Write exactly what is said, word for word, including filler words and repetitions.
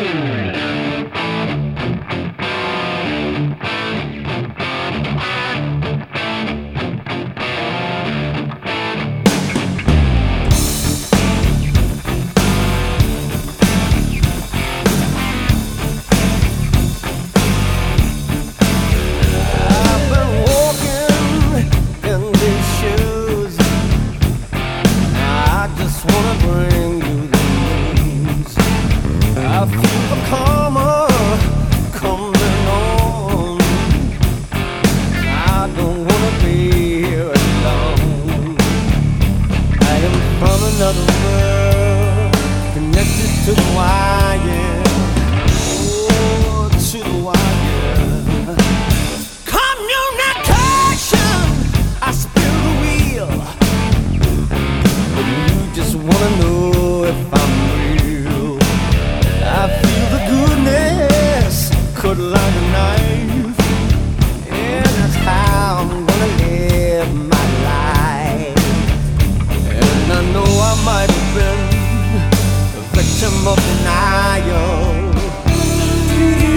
I feel the karma coming on. I don't wanna be here alone. I am from another world, connected to the wire. Oh, to the wire. Communication, I spin the wheel, but you just wanna know if I'm real. I feel the goodness cut like a knife, and that's how I'm gonna live my life. And I know I might have been a victim of denial.